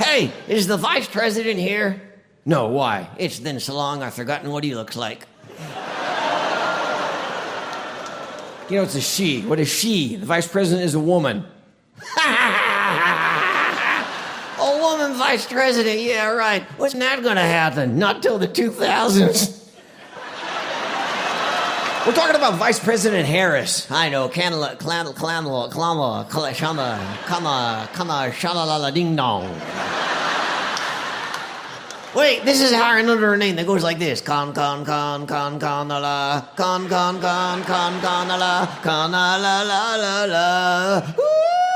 Hey, is the vice president here? No, why? It's been so long I've forgotten what he looks like. You know, it's a she. What is she? The vice president is a woman. A woman vice president, yeah, right. When's that gonna happen? Not till the 2000s. We're talking about Vice President Harris. I know, Canala, Shalalala Ding Dong. Wait, this is how I know her name that goes like this. Con, la, la, la, la. Woo!